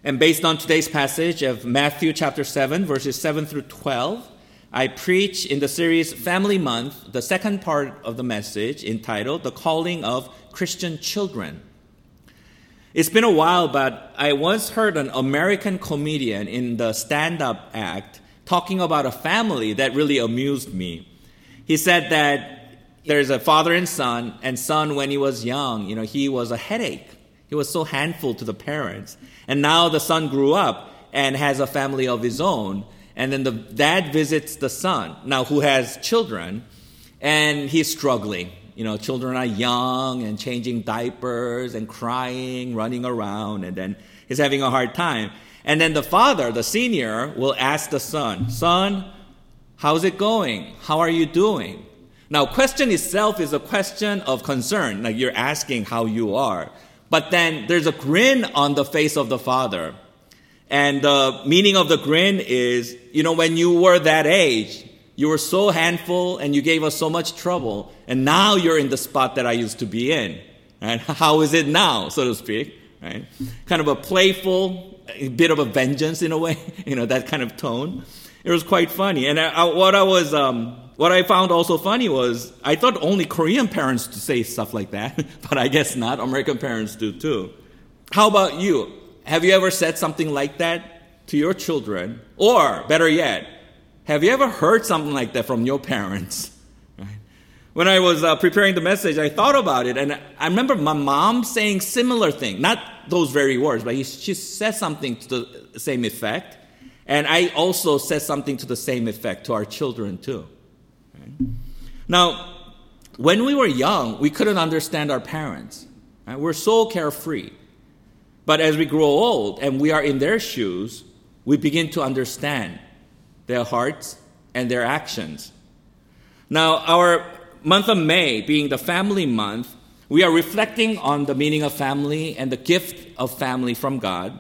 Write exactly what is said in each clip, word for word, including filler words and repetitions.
And based on today's passage of Matthew chapter seven, verses seven through twelve, I preach in the series Family Month, the second part of the message entitled The Calling of Christian Children. It's been a while, but I once heard an American comedian in the stand-up act talking about a family that really amused me. He said that there's a father and son, and son, when he was young, you know, he was a headache. He was so handful to the parents. And now the son grew up and has a family of his own. And then the dad visits the son, now who has children, and he's struggling. You know, children are young and changing diapers and crying, running around, and then he's having a hard time. And then the father, the senior, will ask the son, "Son, how's it going? How are you doing?" Now, question itself is a question of concern, like you're asking how you are. But then there's a grin on the face of the father. And the meaning of the grin is, you know, when you were that age, you were so handful and you gave us so much trouble, and now you're in the spot that I used to be in. Right? How is it now, so to speak? Right? Kind of a playful, a bit of a vengeance in a way, you know, that kind of tone. It was quite funny. And I, what I was, um, what I found also funny was, I thought only Korean parents to say stuff like that, but I guess not. American parents do too. How about you? Have you ever said something like that to your children? Or, better yet, have you ever heard something like that from your parents? Right? When I was uh, preparing the message, I thought about it, and I remember my mom saying similar thing. Not those very words, but she said something to the same effect. And I also said something to the same effect to our children too. Right? Now, when we were young, we couldn't understand our parents. Right? We're so carefree. But as we grow old and we are in their shoes, we begin to understand their hearts and their actions. Now, our month of May being the family month, we are reflecting on the meaning of family and the gift of family from God.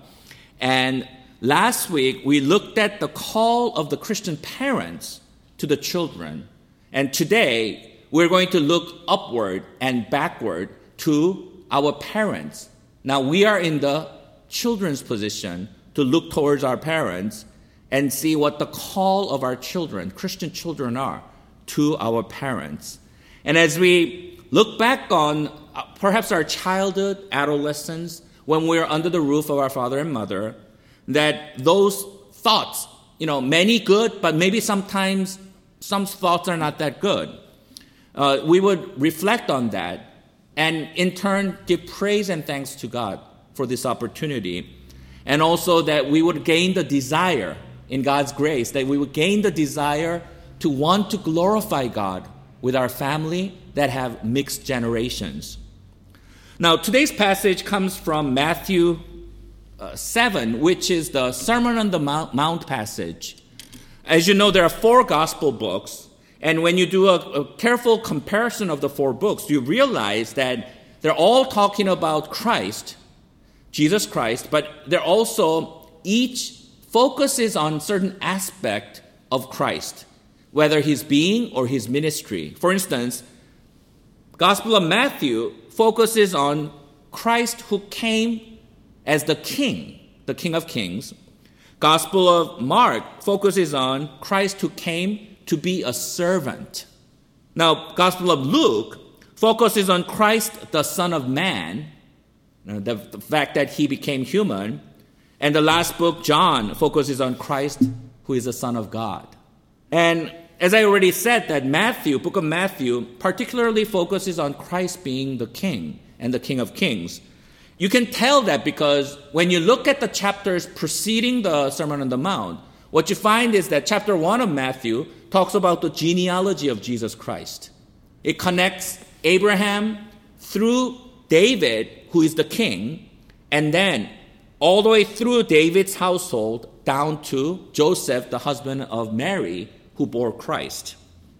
And last week, we looked at the call of the Christian parents to the children. And today, we're going to look upward and backward to our parents. Now, we are in the children's position to look towards our parents and see what the call of our children, Christian children, are to our parents. And as we look back on uh, perhaps our childhood, adolescence, when we were under the roof of our father and mother, that those thoughts, you know, many good, but maybe sometimes some thoughts are not that good. Uh, we would reflect on that and in turn give praise and thanks to God for this opportunity. And also that we would gain the desire in God's grace, that we would gain the desire to want to glorify God with our family that have mixed generations. Now, today's passage comes from Matthew uh, seven, which is the Sermon on the Mount, Mount passage. As you know, there are four gospel books. And when you do a, a careful comparison of the four books, you realize that they're all talking about Christ, Jesus Christ, but they're also, each focuses on certain aspect of Christ, whether his being or his ministry. For instance, Gospel of Matthew focuses on Christ who came as the King, the King of Kings. Gospel of Mark focuses on Christ who came to be a servant. Now, Gospel of Luke focuses on Christ, the Son of Man, the, the fact that he became human. And the last book, John, focuses on Christ, who is the Son of God. And as I already said, that Matthew, book of Matthew, particularly focuses on Christ being the King and the King of Kings. You can tell that because when you look at the chapters preceding the Sermon on the Mount, what you find is that chapter one of Matthew talks about the genealogy of Jesus Christ. It connects Abraham through David, who is the king, and then all the way through David's household down to Joseph, the husband of Mary, who bore Christ.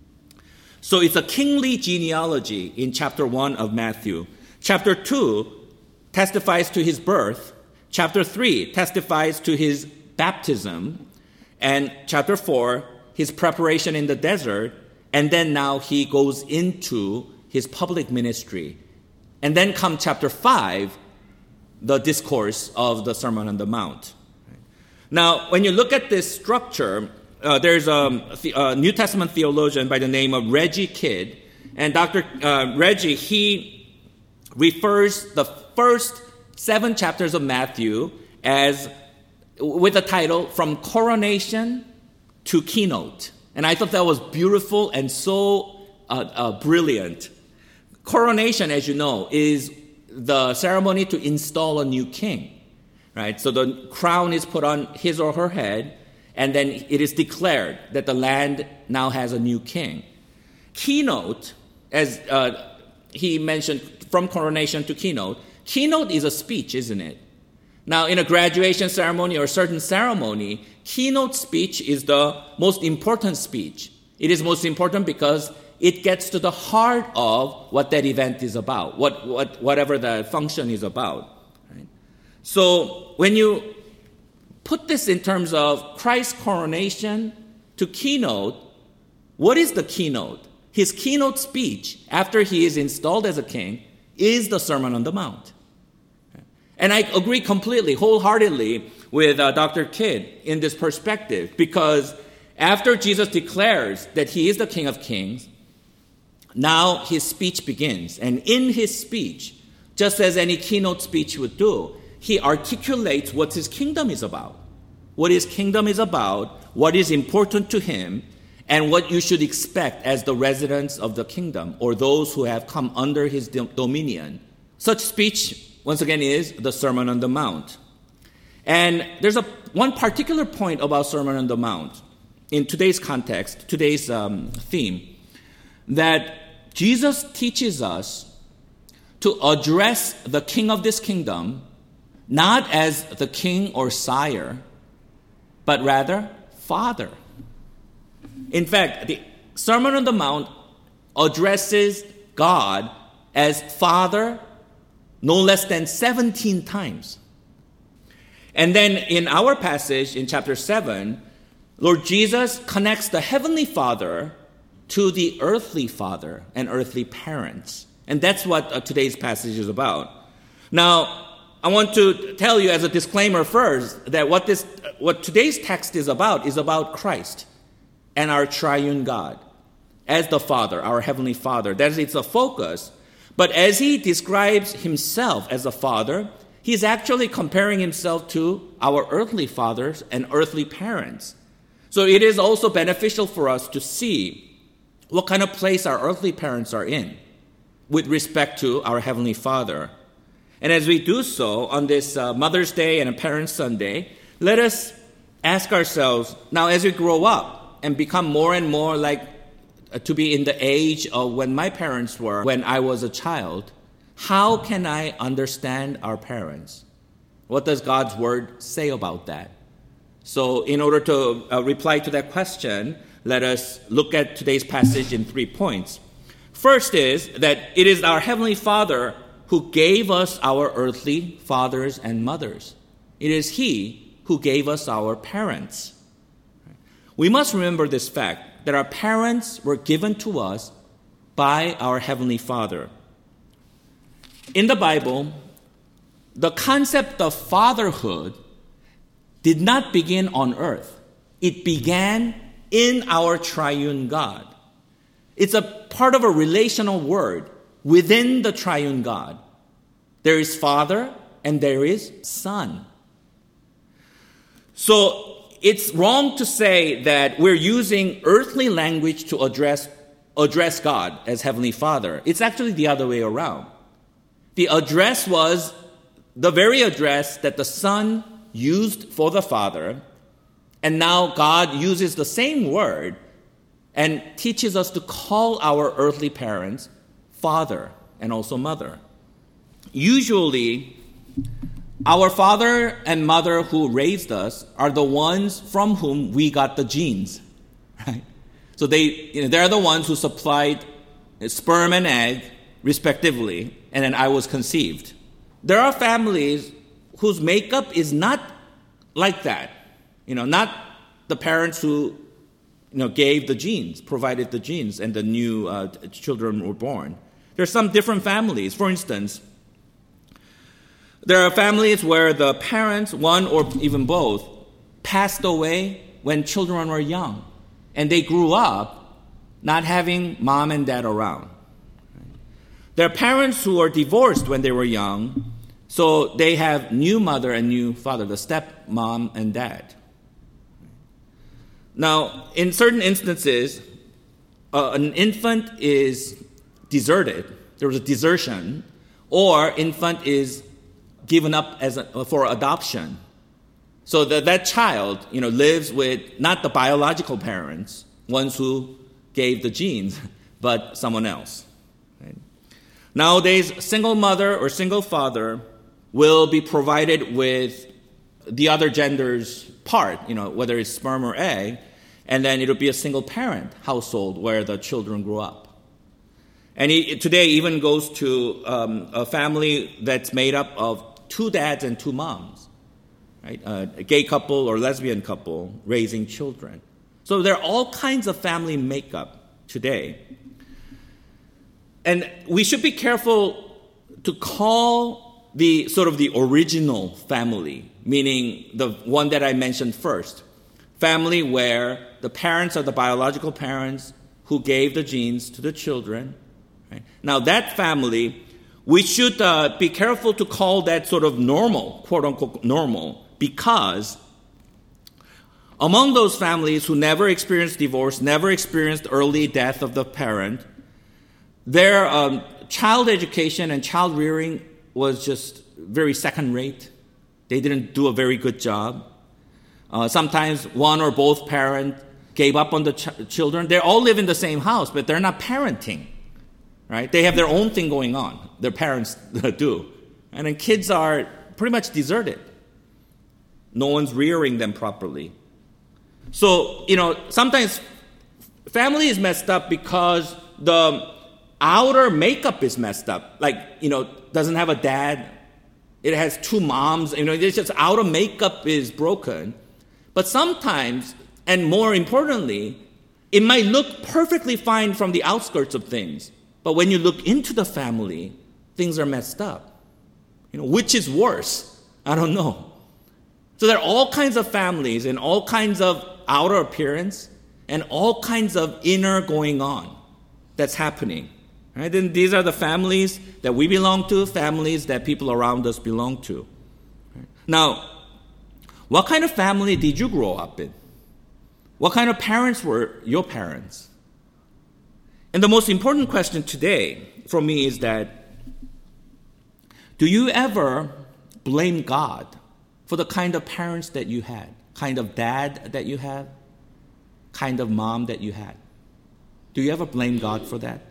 So it's a kingly genealogy in chapter one of Matthew. Chapter two testifies to his birth. Chapter three testifies to his baptism. And chapter four, his preparation in the desert. And then now he goes into his public ministry. And then come chapter five, the discourse of the Sermon on the Mount. Now, when you look at this structure, uh, there's a, a New Testament theologian by the name of Reggie Kidd, and Doctor Uh, Reggie, he refers the first seven chapters of Matthew as with the title From Coronation to Keynote. And I thought that was beautiful and so uh, uh, brilliant. Coronation, as you know, is the ceremony to install a new king, right? So the crown is put on his or her head, and then it is declared that the land now has a new king. Keynote, as uh, he mentioned, from coronation to keynote, keynote is a speech, isn't it? Now, in a graduation ceremony or a certain ceremony, keynote speech is the most important speech. It is most important because it gets to the heart of what that event is about, what, what whatever the function is about. Right? So when you put this in terms of Christ's coronation to keynote, what is the keynote? His keynote speech after he is installed as a king is the Sermon on the Mount. And I agree completely, wholeheartedly with uh, Doctor Kidd in this perspective, because after Jesus declares that he is the King of Kings, now his speech begins. And in his speech, just as any keynote speech would do, he articulates what his kingdom is about, what his kingdom is about, what is important to him, and what you should expect as the residents of the kingdom or those who have come under his dominion. Such speech, once again, is the Sermon on the Mount. And there's a one particular point about Sermon on the Mount in today's context, today's um, theme, that Jesus teaches us to address the king of this kingdom not as the king or sire, but rather father. In fact, the Sermon on the Mount addresses God as Father no less than seventeen times. And then in our passage in chapter seven, Lord Jesus connects the heavenly Father to the earthly father and earthly parents. And that's what uh, today's passage is about. Now, I want to tell you as a disclaimer first that what this, what today's text is about is about Christ and our triune God as the Father, our heavenly Father. That is, it's a focus. But as he describes himself as a father, he's actually comparing himself to our earthly fathers and earthly parents. So it is also beneficial for us to see what kind of place our earthly parents are in with respect to our heavenly Father. And as we do so on this uh, Mother's Day and a Parents' Sunday, let us ask ourselves, now as we grow up and become more and more like uh, to be in the age of when my parents were, when I was a child, how can I understand our parents? What does God's Word say about that? So in order to uh, reply to that question, let us look at today's passage in three points. First is that it is our Heavenly Father who gave us our earthly fathers and mothers. It is He who gave us our parents. We must remember this fact, that our parents were given to us by our Heavenly Father. In the Bible, the concept of fatherhood did not begin on earth. It began in our triune God. It's a part of a relational word within the triune God. There is Father and there is Son. So it's wrong to say that we're using earthly language to address, address God as Heavenly Father. It's actually the other way around. The address was the very address that the Son used for the Father, and now God uses the same word and teaches us to call our earthly parents Father and also Mother. Usually, our father and mother who raised us are the ones from whom we got the genes, right? So they, you know, they're the ones who supplied sperm and egg, respectively, and then I was conceived. There are families whose makeup is not like that. You know, not the parents who, you know, gave the genes, provided the genes, and the new uh, children were born. There are some different families. For instance, There are families where the parents, one or even both, passed away when children were young, and they grew up not having mom and dad around. There are parents who are divorced when they were young, so they have new mother and new father, the stepmom and dad. Now, in certain instances, uh, an infant is deserted. There was a desertion, or infant is given up as a, for adoption. So that that child, you know, lives with not the biological parents, ones who gave the genes, but someone else. Right? Nowadays, single mother or single father will be provided with the other gender's part, you know, whether it's sperm or egg, and then it'll be a single parent household where the children grow up. And he, today even goes to um, a family that's made up of two dads and two moms, right? Uh, a gay couple or lesbian couple raising children. So there are all kinds of family makeup today. And we should be careful to call the sort of the original family, meaning the one that I mentioned first, family where the parents are the biological parents who gave the genes to the children. Right? Now that family, we should uh, be careful to call that sort of normal, quote unquote normal, because among those families who never experienced divorce, never experienced early death of the parent, their um, child education and child rearing was just very second rate. They didn't do a very good job. Uh, sometimes one or both parents gave up on the ch- children. They all live in the same house, but they're not parenting, right? They have their own thing going on. Their parents do. And then kids are pretty much deserted. No one's rearing them properly. So, you know, sometimes family is messed up because the outer makeup is messed up. Like, you know, doesn't have a dad. It has two moms. You know, it's just outer makeup is broken. But sometimes, and more importantly, it might look perfectly fine from the outskirts of things. But when you look into the family, things are messed up. You know, which is worse? I don't know. So there are all kinds of families and all kinds of outer appearance and all kinds of inner going on that's happening. Right? Then these are the families that we belong to, families that people around us belong to. Right? Now, what kind of family did you grow up in? What kind of parents were your parents? And the most important question today for me is that, do you ever blame God for the kind of parents that you had, kind of dad that you had, kind of mom that you had? Do you ever blame God for that?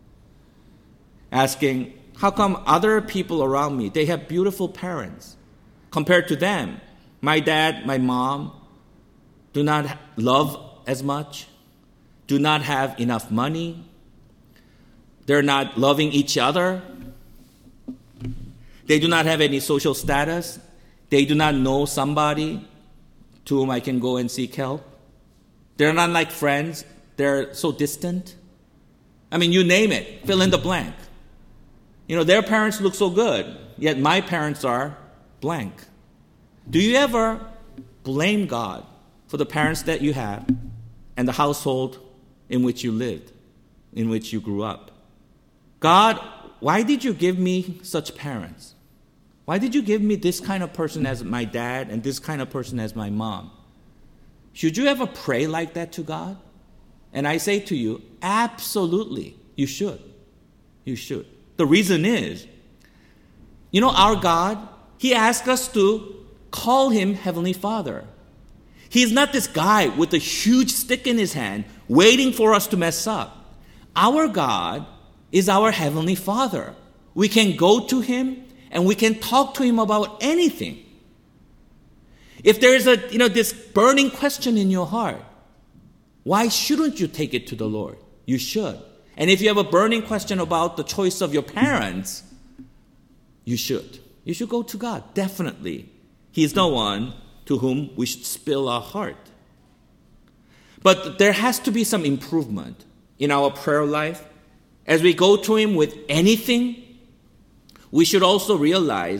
Asking, how come other people around me, they have beautiful parents? Compared to them, my dad, my mom do not love as much, do not have enough money, they're not loving each other, they do not have any social status, they do not know somebody to whom I can go and seek help. They're not like friends, they're so distant. I mean, you name it, fill in the blank. You know, their parents look so good, yet my parents are blank. Do you ever blame God for the parents that you have and the household in which you lived, in which you grew up? God, why did you give me such parents? Why did you give me this kind of person as my dad and this kind of person as my mom? Should you ever pray like that to God? And I say to you, absolutely, you should. You should. The reason is, you know, our God, He asked us to call Him Heavenly Father. He's not this guy with a huge stick in His hand waiting for us to mess up. Our God is our Heavenly Father. We can go to Him and we can talk to Him about anything. If there is a, you know, this burning question in your heart, why shouldn't you take it to the Lord? You should. And if you have a burning question about the choice of your parents, you should. You should go to God, definitely. He's the one to whom we should spill our heart. But there has to be some improvement in our prayer life. As we go to Him with anything, we should also realize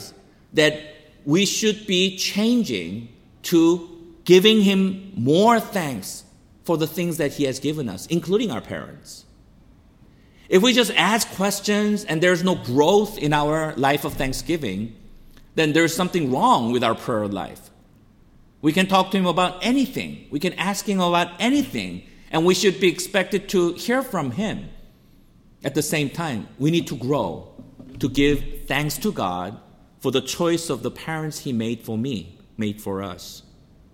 that we should be changing to giving him more thanks for the things that he has given us, including our parents. If we just ask questions and there's no growth in our life of thanksgiving, then there's something wrong with our prayer life. We can talk to him about anything. We can ask him about anything, and we should be expected to hear from him. At the same time, we need to grow, to give thanks to God for the choice of the parents he made for me, made for us.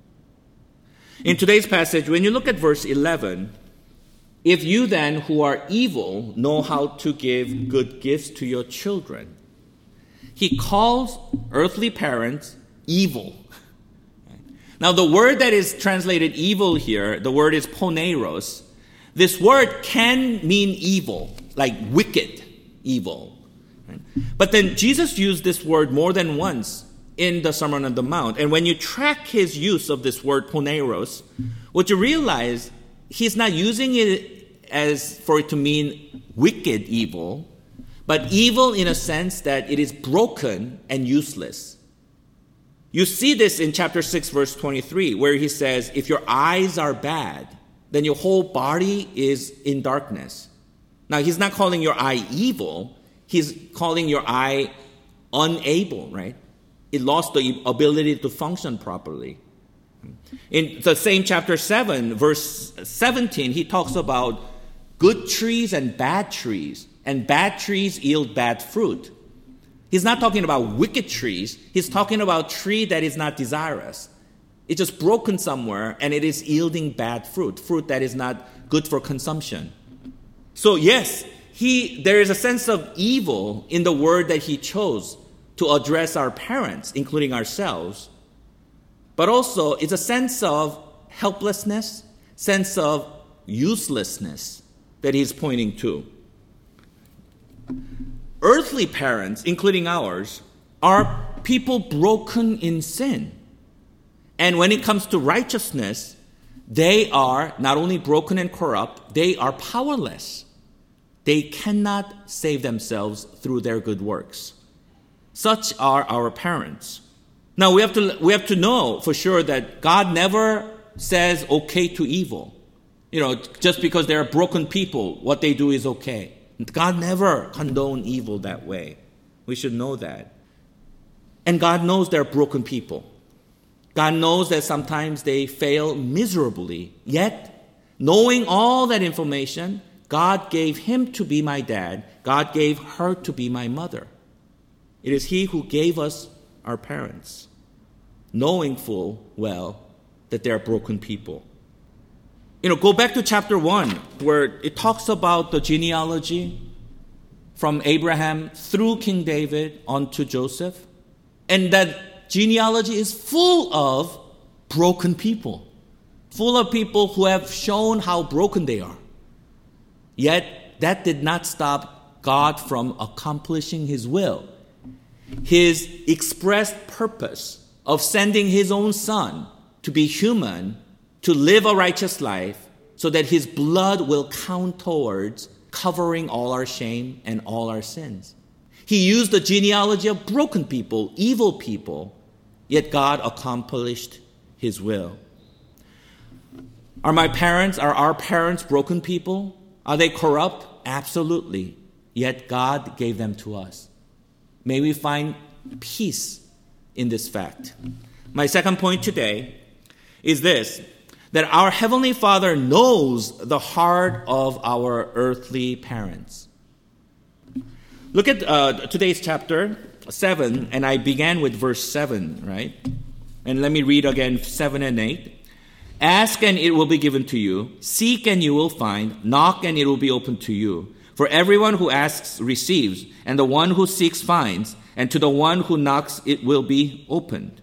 In today's passage, when you look at verse eleven, if you then who are evil know how to give good gifts to your children, he calls earthly parents evil. Now, the word that is translated evil here, the word is poneros. This word can mean evil, like wicked evil. But then Jesus used this word more than once in the Sermon on the Mount. And when you track his use of this word poneros, what you realize, he's not using it as for it to mean wicked evil, but evil in a sense that it is broken and useless. You see this in chapter six, verse twenty-three, where he says, if your eyes are bad, then your whole body is in darkness. Now, he's not calling your eye evil. He's calling your eye unable, right? It lost the ability to function properly. In the same chapter seven, verse seventeen, he talks about good trees and bad trees, and bad trees yield bad fruit. He's not talking about wicked trees. He's talking about a tree that is not desirous. It's just broken somewhere, and it is yielding bad fruit, fruit that is not good for consumption. So yes, he there is a sense of evil in the word that he chose to address our parents, including ourselves. But also, it's a sense of helplessness, sense of uselessness that he's pointing to. Earthly parents, including ours, are people broken in sin. And when it comes to righteousness, they are not only broken and corrupt, they are powerless. They cannot save themselves through their good works. Such are our parents. Now, we have to we have to know for sure that God never says okay to evil. You know, just because they are broken people, what they do is okay. God never condoned evil that way. We should know that. And God knows they're broken people. God knows that sometimes they fail miserably. Yet, knowing all that information, God gave him to be my dad. God gave her to be my mother. It is he who gave us our parents, knowing full well that they are broken people. You know, go back to chapter one, where it talks about the genealogy from Abraham through King David onto Joseph. And that genealogy is full of broken people, full of people who have shown how broken they are. Yet, that did not stop God from accomplishing his will. His expressed purpose of sending his own son to be human, to live a righteous life, so that his blood will count towards covering all our shame and all our sins. He used the genealogy of broken people, evil people, yet God accomplished his will. Are my parents, are our parents broken people? Are they corrupt? Absolutely. Yet God gave them to us. May we find peace in this fact. My second point today is this, that our Heavenly Father knows the heart of our earthly parents. Look at uh, today's chapter seven, and I began with verse seven, right? And let me read again seven and eight. Ask and it will be given to you. Seek and you will find. Knock and it will be opened to you. For everyone who asks receives, and the one who seeks finds, and to the one who knocks it will be opened.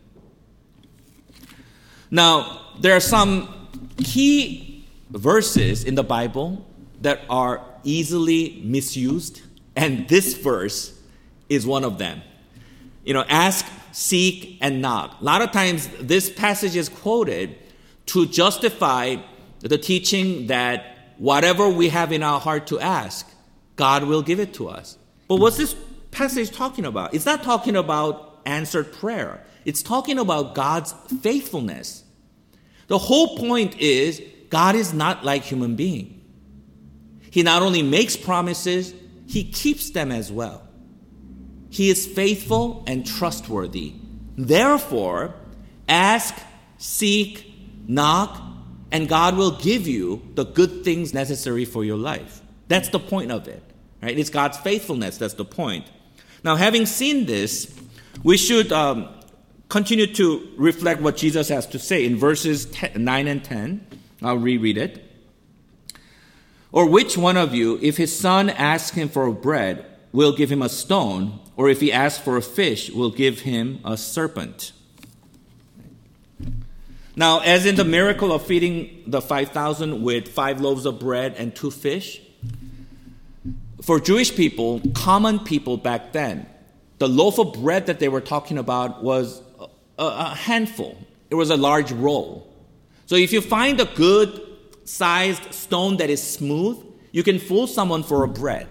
Now, there are some key verses in the Bible that are easily misused, and this verse is one of them. You know, ask, seek, and knock. A lot of times this passage is quoted to justify the teaching that whatever we have in our heart to ask, God will give it to us. But what's this passage talking about? It's not talking about answered prayer. It's talking about God's faithfulness. The whole point is God is not like human being. He not only makes promises, he keeps them as well. He is faithful and trustworthy. Therefore, ask, seek, knock, and God will give you the good things necessary for your life. That's the point of it, right? It's God's faithfulness. That's the point. Now, having seen this, we should um, continue to reflect what Jesus has to say in verses nine and ten. I'll reread it. Or which one of you, if his son asks him for bread, will give him a stone, or if he asks for a fish, will give him a serpent? Now, as in the miracle of feeding the five thousand with five loaves of bread and two fish, for Jewish people, common people back then, the loaf of bread that they were talking about was a, a handful. It was a large roll. So if you find a good sized stone that is smooth, you can fool someone for a bread.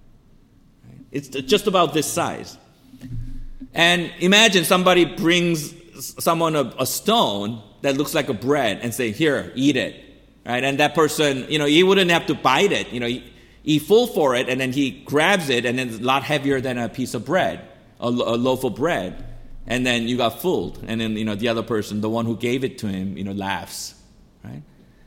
It's just about this size. And imagine somebody brings someone a, a stone that looks like a bread and say, here, eat it. Right? And that person, you know, he wouldn't have to bite it. You know, he, he full for it, and then he grabs it, and then it's a lot heavier than a piece of bread, a, a loaf of bread. And then you got fooled. And then, you know, the other person, the one who gave it to him, you know, laughs. Right?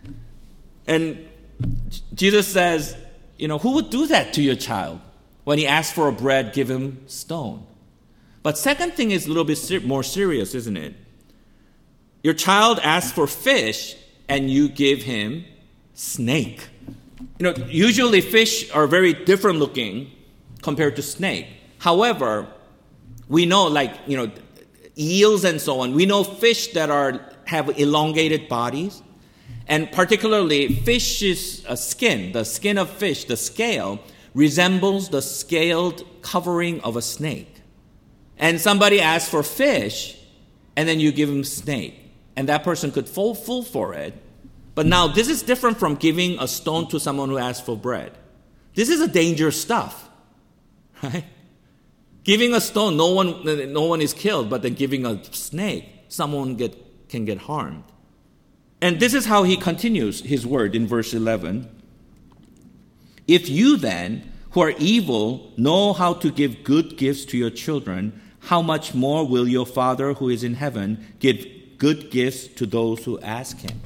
And Jesus says, you know, who would do that to your child? When he asks for a bread, give him stone. But second thing is a little bit ser- more serious, isn't it? Your child asks for fish, and you give him snake. You know, usually fish are very different looking compared to snake. However, we know, like, you know, eels and so on, we know fish that are have elongated bodies. And particularly fish's uh, skin, the skin of fish, the scale, resembles the scaled covering of a snake. And somebody asks for fish, and then you give him snake. And that person could fall full for it. But now this is different from giving a stone to someone who asks for bread. This is a dangerous stuff, right? Giving a stone, no one, no one is killed, but then giving a snake, someone get, can get harmed. And this is how he continues his word in verse eleven. If you then, who are evil, know how to give good gifts to your children, how much more will your Father who is in heaven give good gifts to those who ask him?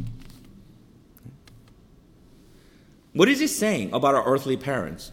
What is he saying about our earthly parents?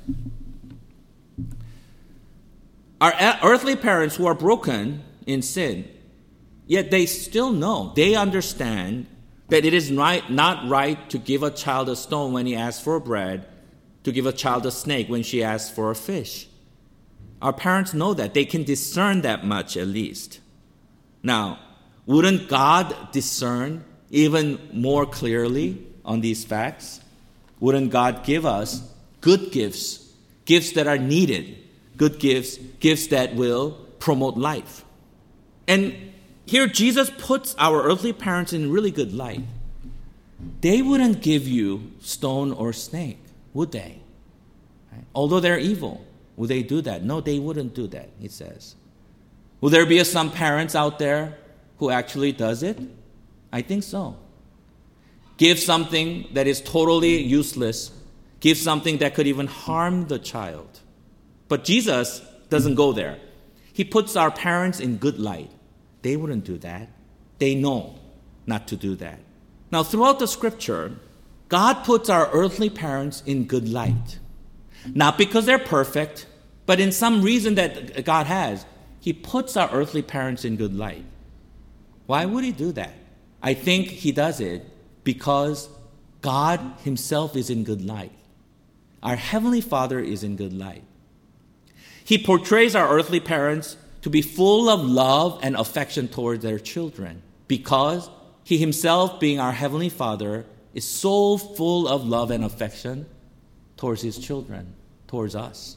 Our earthly parents who are broken in sin, yet they still know, they understand that it is right, not right to give a child a stone when he asks for bread, to give a child a snake when she asks for a fish. Our parents know that. They can discern that much at least. Now, wouldn't God discern even more clearly on these facts? Wouldn't God give us good gifts, gifts that are needed, good gifts, gifts that will promote life? And here, Jesus puts our earthly parents in really good light. They wouldn't give you stone or snake, would they? Right? Although they're evil, would they do that? No, they wouldn't do that, he says. Will there be some parents out there who actually does it? I think so. Give something that is totally useless. Give something that could even harm the child. But Jesus doesn't go there. He puts our parents in good light. They wouldn't do that. They know not to do that. Now, throughout the scripture, God puts our earthly parents in good light. Not because they're perfect, but in some reason that God has, he puts our earthly parents in good light. Why would he do that? I think he does it because God himself is in good light. Our Heavenly Father is in good light. He portrays our earthly parents to be full of love and affection towards their children because he himself, being our Heavenly Father, is so full of love and affection towards his children, towards us.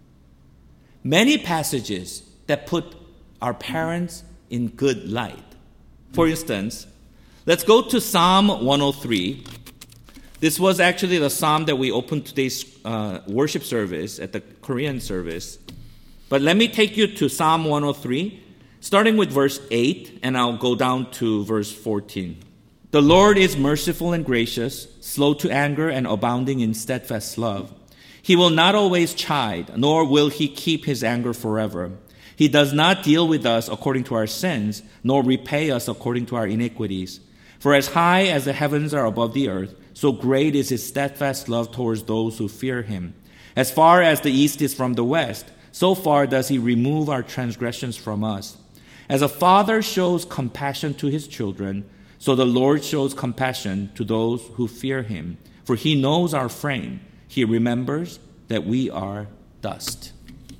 Many passages that put our parents in good light. For instance, let's go to Psalm one oh three. This was actually the psalm that we opened today's uh, worship service at the Korean service. But let me take you to Psalm one oh three. starting with verse eight, and I'll go down to verse fourteen. The Lord is merciful and gracious, slow to anger and abounding in steadfast love. He will not always chide, nor will he keep his anger forever. He does not deal with us according to our sins, nor repay us according to our iniquities. For as high as the heavens are above the earth, so great is his steadfast love towards those who fear him. As far as the east is from the west, so far does he remove our transgressions from us. As a father shows compassion to his children, so the Lord shows compassion to those who fear him. For he knows our frame. He remembers that we are dust.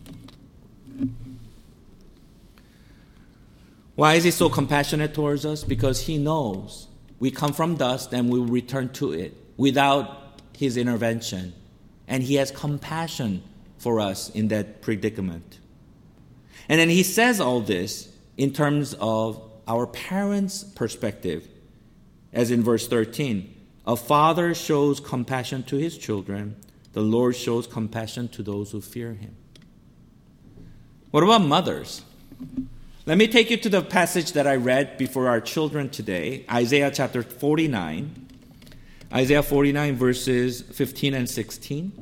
Why is he so compassionate towards us? Because he knows we come from dust and we will return to it without his intervention. And he has compassion for us in that predicament. And then he says all this in terms of our parents' perspective, as in verse thirteen. A father shows compassion to his children. The Lord shows compassion to those who fear him. What about mothers? Let me take you to the passage that I read before our children today, Isaiah chapter forty-nine. Isaiah forty-nine, verses fifteen and sixteen.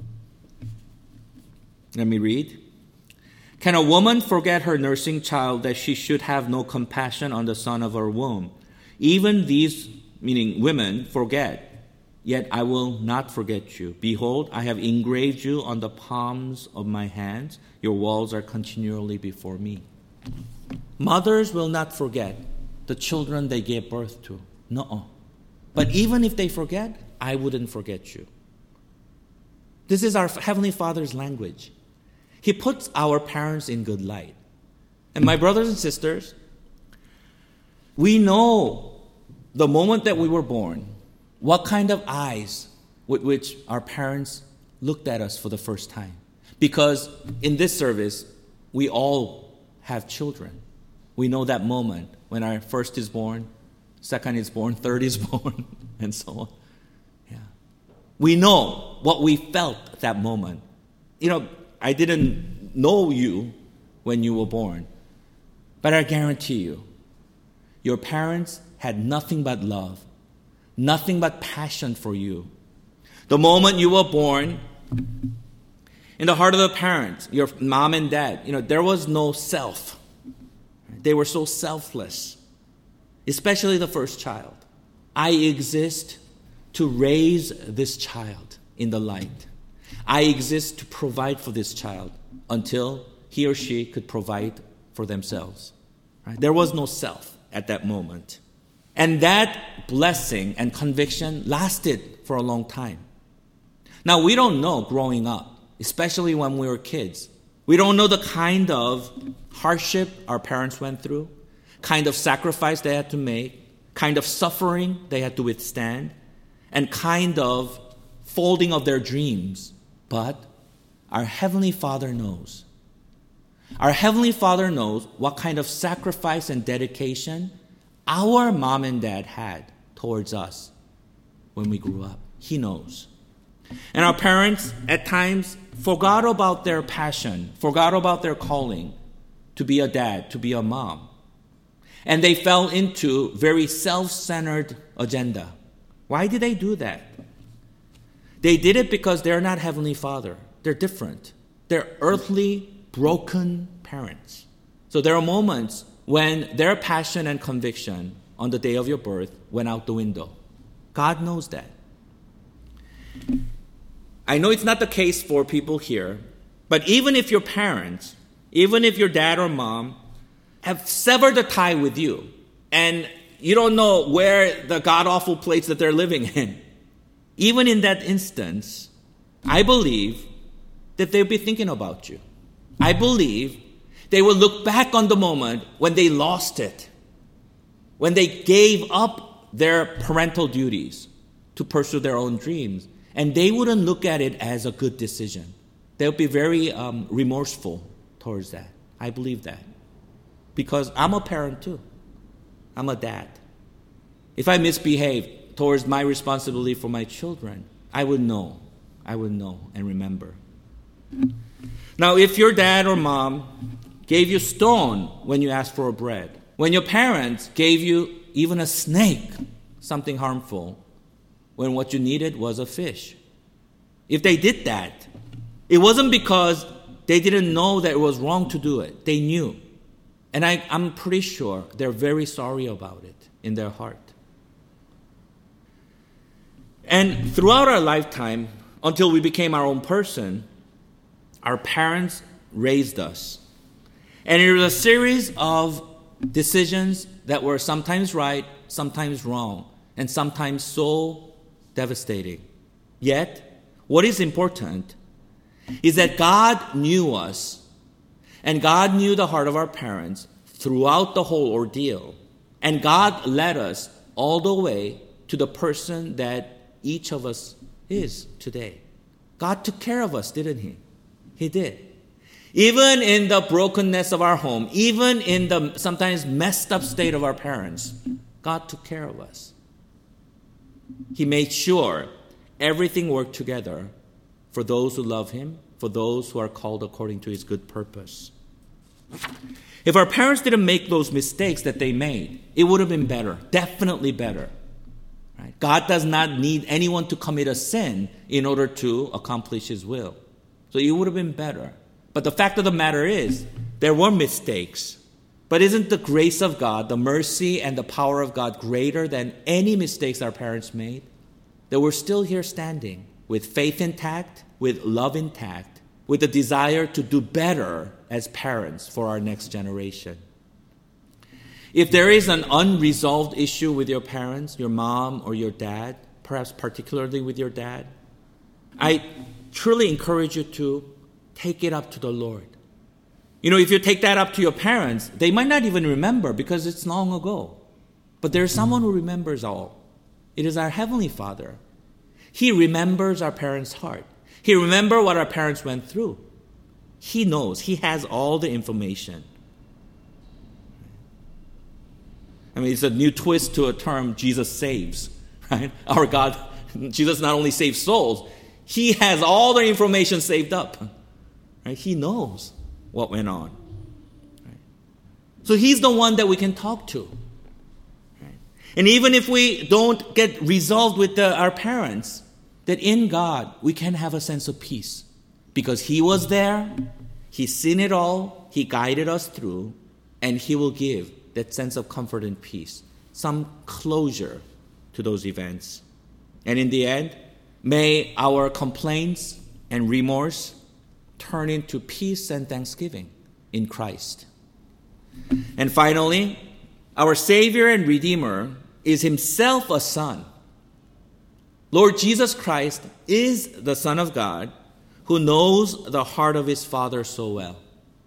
Let me read. Can a woman forget her nursing child that she should have no compassion on the son of her womb? Even these, meaning women, forget, yet I will not forget you. Behold, I have engraved you on the palms of my hands. Your walls are continually before me. Mothers will not forget the children they gave birth to. No. But even if they forget, I wouldn't forget you. This is our Heavenly Father's language. He puts our parents in good light. And my brothers and sisters, we know the moment that we were born, what kind of eyes with which our parents looked at us for the first time. Because in this service, we all have children. We know that moment when our first is born, second is born, third is born, and so on. Yeah. We know what we felt at that moment. You know, I didn't know you when you were born, but I guarantee you, your parents had nothing but love, nothing but passion for you. The moment you were born, in the heart of the parents, your mom and dad, you know, there was no self. They were so selfless, especially the first child. I exist to raise this child in the light. I exist to provide for this child until he or she could provide for themselves. Right? There was no self at that moment. And that blessing and conviction lasted for a long time. Now, we don't know growing up, especially when we were kids. We don't know the kind of hardship our parents went through, kind of sacrifice they had to make, kind of suffering they had to withstand, and kind of folding of their dreams. But our Heavenly Father knows. Our Heavenly Father knows what kind of sacrifice and dedication our mom and dad had towards us when we grew up. He knows. And our parents, at times, forgot about their passion, forgot about their calling to be a dad, to be a mom. And they fell into very self-centered agenda. Why did they do that? They did it because they're not Heavenly Father. They're different. They're earthly, broken parents. So there are moments when their passion and conviction on the day of your birth went out the window. God knows that. I know it's not the case for people here, but even if your parents, even if your dad or mom have severed the tie with you, and you don't know where the god-awful place that they're living in, even in that instance, I believe that they'll be thinking about you. I believe they will look back on the moment when they lost it, when they gave up their parental duties to pursue their own dreams, and they wouldn't look at it as a good decision. They'll be very um, remorseful towards that. I believe that. Because I'm a parent too. I'm a dad. If I misbehave towards my responsibility for my children, I would know. I would know and remember. Now, if your dad or mom gave you stone when you asked for bread, when your parents gave you even a snake, something harmful, when what you needed was a fish. If they did that, it wasn't because they didn't know that it was wrong to do it. They knew. And I, I'm pretty sure they're very sorry about it in their heart. And throughout our lifetime, until we became our own person, our parents raised us. And it was a series of decisions that were sometimes right, sometimes wrong, and sometimes so devastating. Yet, what is important is that God knew us, and God knew the heart of our parents throughout the whole ordeal. And God led us all the way to the person that each of us is today. God took care of us, didn't He? He did. Even in the brokenness of our home, even in the sometimes messed up state of our parents, God took care of us. He made sure everything worked together for those who love Him, for those who are called according to His good purpose. If our parents didn't make those mistakes that they made, it would have been better, definitely better. Right? God does not need anyone to commit a sin in order to accomplish His will. So it would have been better. But the fact of the matter is, there were mistakes. But isn't the grace of God, the mercy and the power of God greater than any mistakes our parents made? That we're still here standing with faith intact, with love intact, with the desire to do better as parents for our next generation. If there is an unresolved issue with your parents, your mom or your dad, perhaps particularly with your dad, I truly encourage you to take it up to the Lord. You know, if you take that up to your parents, they might not even remember because it's long ago. But there's someone who remembers all. It is our Heavenly Father. He remembers our parents' heart. He remembers what our parents went through. He knows. He has all the information. I mean, it's a new twist to a term, Jesus saves, right? Our God, Jesus not only saves souls, He has all the information saved up. Right? He knows what went on. Right? So He's the one that we can talk to. Right? And even if we don't get resolved with the, our parents, that in God we can have a sense of peace. Because He was there, He's seen it all, He guided us through, and He will give that sense of comfort and peace, some closure to those events. And in the end, may our complaints and remorse turn into peace and thanksgiving in Christ. And finally, our Savior and Redeemer is Himself a Son. Lord Jesus Christ is the Son of God who knows the heart of His Father so well.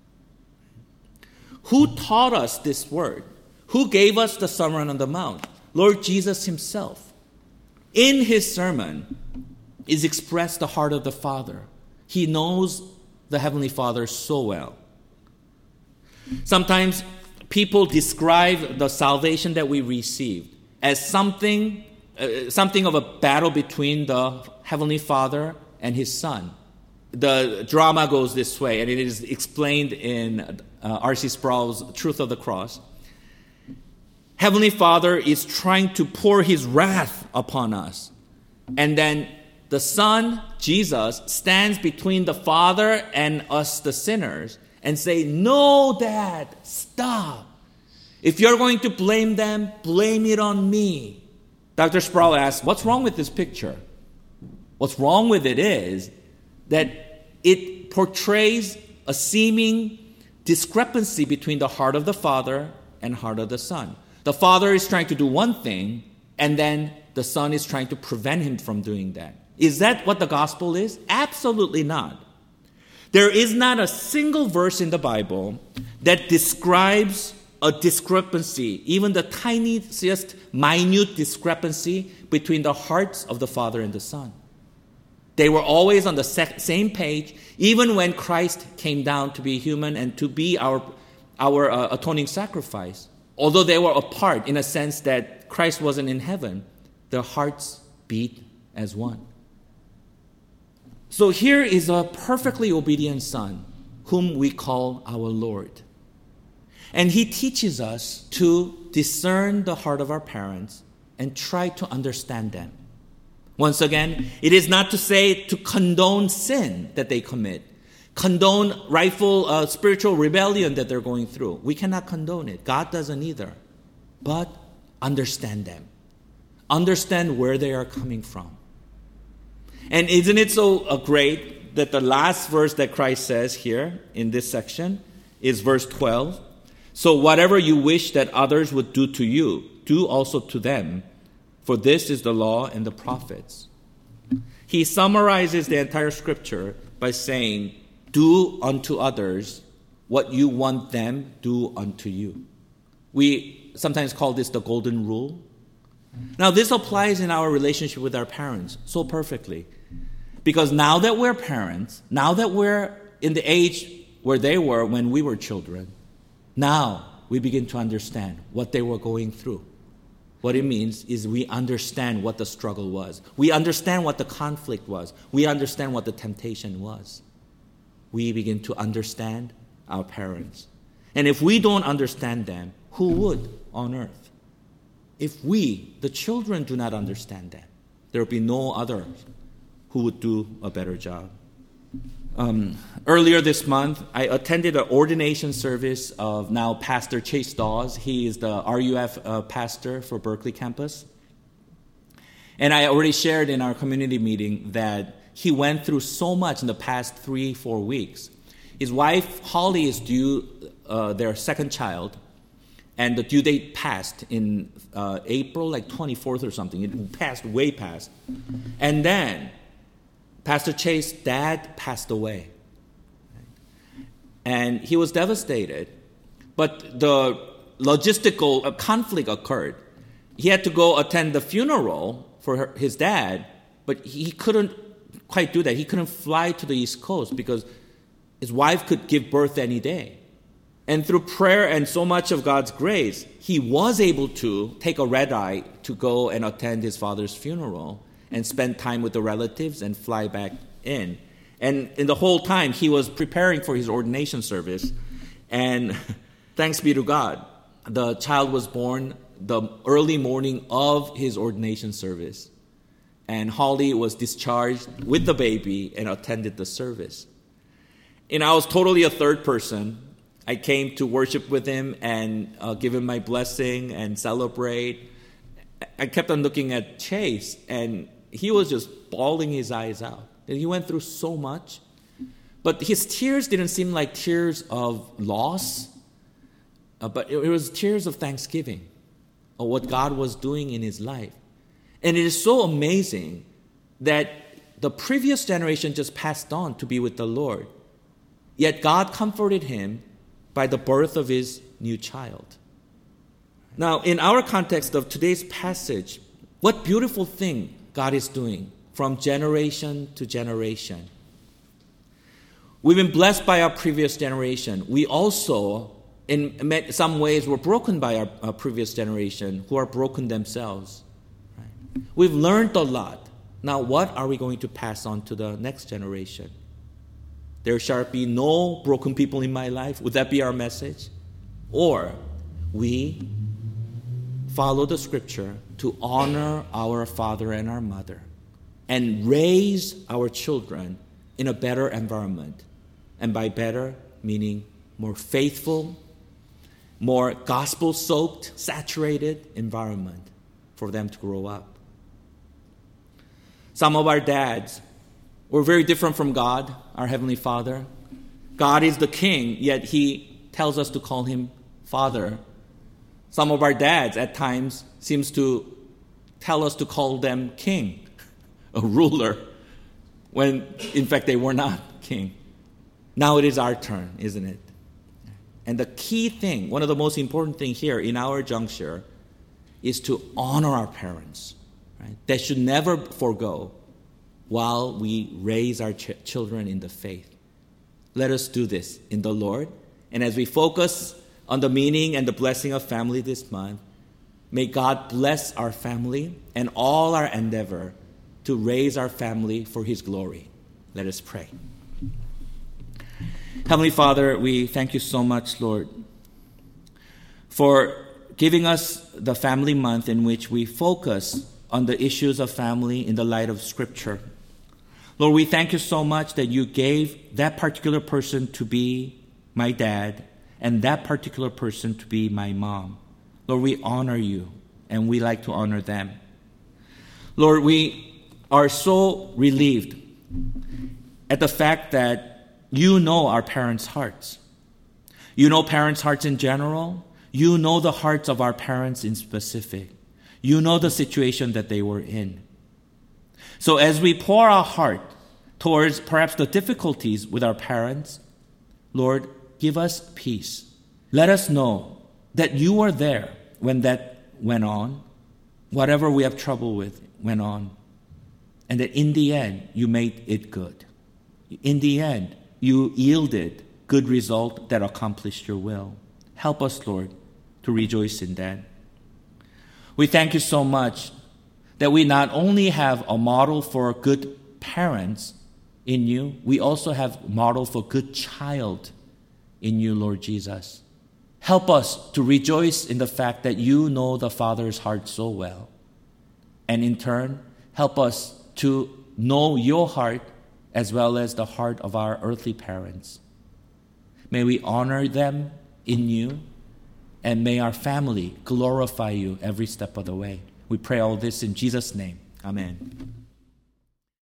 Who taught us this word? Who gave us the Sermon on the Mount? Lord Jesus Himself. In His sermon is expressed the heart of the Father. He knows the Heavenly Father so well. Sometimes people describe the salvation that we received as something, uh, something of a battle between the Heavenly Father and His Son. The drama goes this way, and it is explained in uh, R C Sproul's Truth of the Cross. Heavenly Father is trying to pour His wrath upon us. And then the Son, Jesus, stands between the Father and us, the sinners, and say, "No, Dad, stop. If you're going to blame them, blame it on me." Doctor Sproul asks, what's wrong with this picture? What's wrong with it is that it portrays a seeming discrepancy between the heart of the Father and heart of the Son. The Father is trying to do one thing, and then the Son is trying to prevent Him from doing that. Is that what the gospel is? Absolutely not. There is not a single verse in the Bible that describes a discrepancy, even the tiniest, minute discrepancy between the hearts of the Father and the Son. They were always on the same page, even when Christ came down to be human and to be our, our uh, atoning sacrifice. Although they were apart in a sense that Christ wasn't in heaven, their hearts beat as one. So here is a perfectly obedient Son, whom we call our Lord. And he teaches us to discern the heart of our parents and try to understand them. Once again, it is not to say to condone sin that they commit, condone rightful uh, spiritual rebellion that they're going through. We cannot condone it. God doesn't either. But understand them. Understand where they are coming from. And isn't it so uh, great that the last verse that Christ says here in this section is verse twelve? So whatever you wish that others would do to you, do also to them, for this is the law and the prophets. He summarizes the entire scripture by saying, do unto others what you want them do unto you. We sometimes call this the golden rule. Now this applies in our relationship with our parents so perfectly. Because now that we're parents, now that we're in the age where they were when we were children, now we begin to understand what they were going through. What it means is we understand what the struggle was. We understand what the conflict was. We understand what the temptation was. We begin to understand our parents. And if we don't understand them, who would on earth? If we, the children, do not understand them, there will be no other who would do a better job. Um, earlier this month, I attended an ordination service of now Pastor Chase Dawes. He is the R U F uh, pastor for Berkeley campus. And I already shared in our community meeting that he went through so much in the past three, four weeks. His wife, Holly, is due uh, their second child, and the due date passed in uh, April, like twenty-fourth or something. It passed way past. And then Pastor Chase's dad passed away. And he was devastated. But the logistical conflict occurred. He had to go attend the funeral for her, his dad, but he couldn't quite do that. He couldn't fly to the East Coast because his wife could give birth any day. And through prayer and so much of God's grace, he was able to take a red eye to go and attend his father's funeral and spend time with the relatives and fly back in. And in the whole time, he was preparing for his ordination service. And thanks be to God, the child was born the early morning of his ordination service. And Holly was discharged with the baby and attended the service. And I was totally a third person. I came to worship with him and uh, give him my blessing and celebrate. I kept on looking at Chase, and he was just bawling his eyes out. And he went through so much. But his tears didn't seem like tears of loss, uh, but it, it was tears of thanksgiving of what God was doing in his life. And it is so amazing that the previous generation just passed on to be with the Lord. Yet God comforted him by the birth of his new child. Now, in our context of today's passage, what beautiful thing God is doing from generation to generation. We've been blessed by our previous generation. We also, in some ways, were broken by our, our previous generation, who are broken themselves. Right? We've learned a lot. Now, what are we going to pass on to the next generation? There shall be no broken people in my life. Would that be our message? Or we follow the scripture to honor our father and our mother and raise our children in a better environment. And by better, meaning more faithful, more gospel-soaked, saturated environment for them to grow up. Some of our dads were very different from God, our Heavenly Father. God is the King, yet He tells us to call Him Father. Some of our dads at times seems to tell us to call them king, a ruler, when in fact they were not king. Now it is our turn, isn't it? And the key thing, one of the most important things here in our juncture is to honor our parents. Right? They should never forego while we raise our ch- children in the faith. Let us do this in the Lord. And as we focus on the meaning and the blessing of family this month, may God bless our family and all our endeavor to raise our family for His glory. Let us pray. Heavenly Father, we thank you so much, Lord, for giving us the family month in which we focus on the issues of family in the light of Scripture. Lord, we thank you so much that you gave that particular person to be my dad and that particular person to be my mom. Lord, we honor you and we like to honor them. Lord, we are so relieved at the fact that you know our parents' hearts. You know parents' hearts in general. You know the hearts of our parents in specific. You know the situation that they were in. So as we pour our heart towards perhaps the difficulties with our parents, Lord, give us peace. Let us know that you were there when that went on, whatever we have trouble with went on, and that in the end, you made it good. In the end, you yielded good result that accomplished your will. Help us, Lord, to rejoice in that. We thank you so much that we not only have a model for good parents in you, we also have a model for good child in you, Lord Jesus. Help us to rejoice in the fact that you know the Father's heart so well. And in turn, help us to know your heart as well as the heart of our earthly parents. May we honor them in you, and may our family glorify you every step of the way. We pray all this in Jesus' name. Amen.